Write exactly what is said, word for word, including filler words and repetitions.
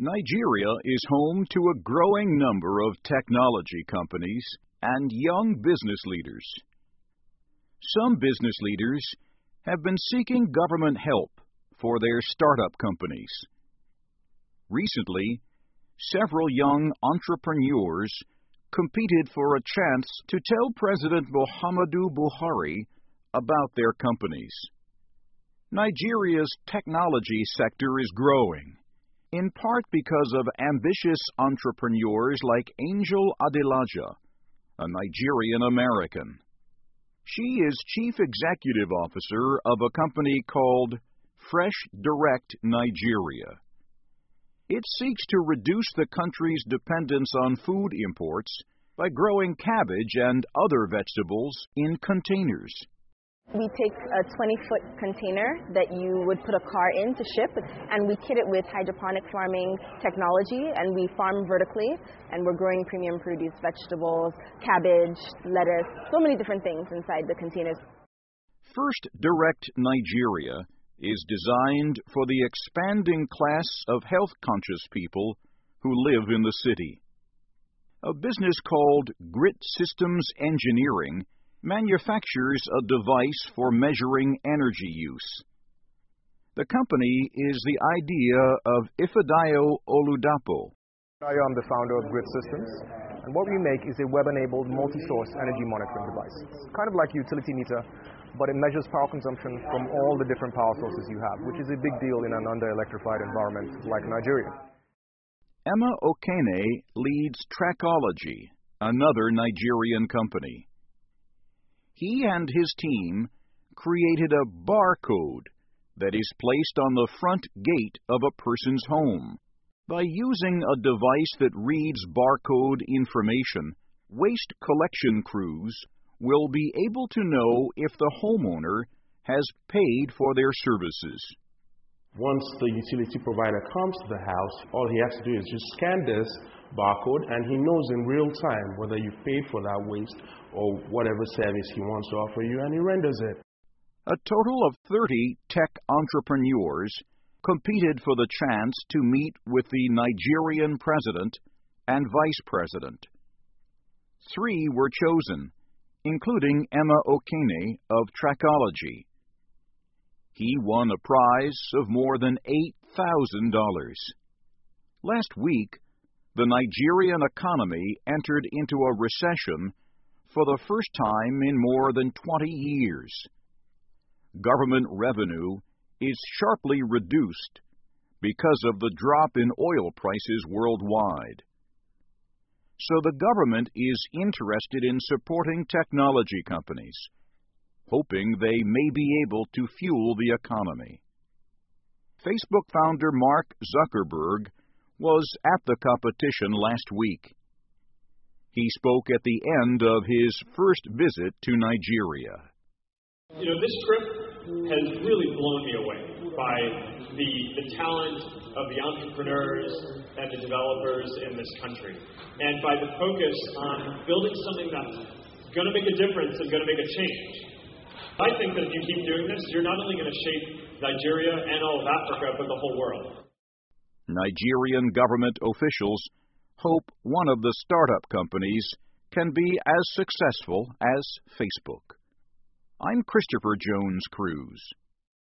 Nigeria is home to a growing number of technology companies and young business leaders. Some business leaders have been seeking government help for their startup companies. Recently, several young entrepreneurs competed for a chance to tell President Muhammadu Buhari about their companies. Nigeria's technology sector is growing, in part because of ambitious entrepreneurs like Angel Adelaja, a Nigerian American. She is Chief Executive Officer of a company called Fresh Direct Nigeria. It seeks to reduce the country's dependence on food imports by growing cabbage and other vegetables in containers. We take a twenty-foot container that you would put a car in to ship, and we kit it with hydroponic farming technology, and we farm vertically, and we're growing premium produce, vegetables, cabbage, lettuce, so many different things inside the containers. First Direct Nigeria is designed for the expanding class of health-conscious people who live in the city. A business called Grit Systems Engineering manufactures a device for measuring energy use. The company is the idea of Ifedayo Oludapo. I am the founder of Grit Systems, and what we make is a web-enabled multi-source energy monitoring device. It's kind of like a utility meter, but it measures power consumption from all the different power sources you have, which is a big deal in an under-electrified environment like Nigeria. Emma Okene leads Trackology, another Nigerian company. He and his team created a barcode that is placed on the front gate of a person's home. By using a device that reads barcode information, waste collection crews will be able to know if the homeowner has paid for their services. Once the utility provider comes to the house, all he has to do is just scan this barcode, and he knows in real time whether you paid for that waste or whatever service he wants to offer you, and he renders it. A total of thirty tech entrepreneurs competed for the chance to meet with the Nigerian president and vice president. Three were chosen, including Emma Okene of Trackology. He won a prize of more than eight thousand dollars. Last week, the Nigerian economy entered into a recession for the first time in more than twenty years. Government revenue is sharply reduced because of the drop in oil prices worldwide. So the government is interested in supporting technology companies, hoping they may be able to fuel the economy. Facebook founder Mark Zuckerberg was at the competition last week. He spoke at the end of his first visit to Nigeria. You know, this trip has really blown me away by the, the talent of the entrepreneurs and the developers in this country, and by the focus on building something that's going to make a difference and going to make a change. I think that if you keep doing this, you're not only going to shape Nigeria and all of Africa, but the whole world. Nigerian government officials hope one of the startup companies can be as successful as Facebook. I'm Christopher Jones Cruz.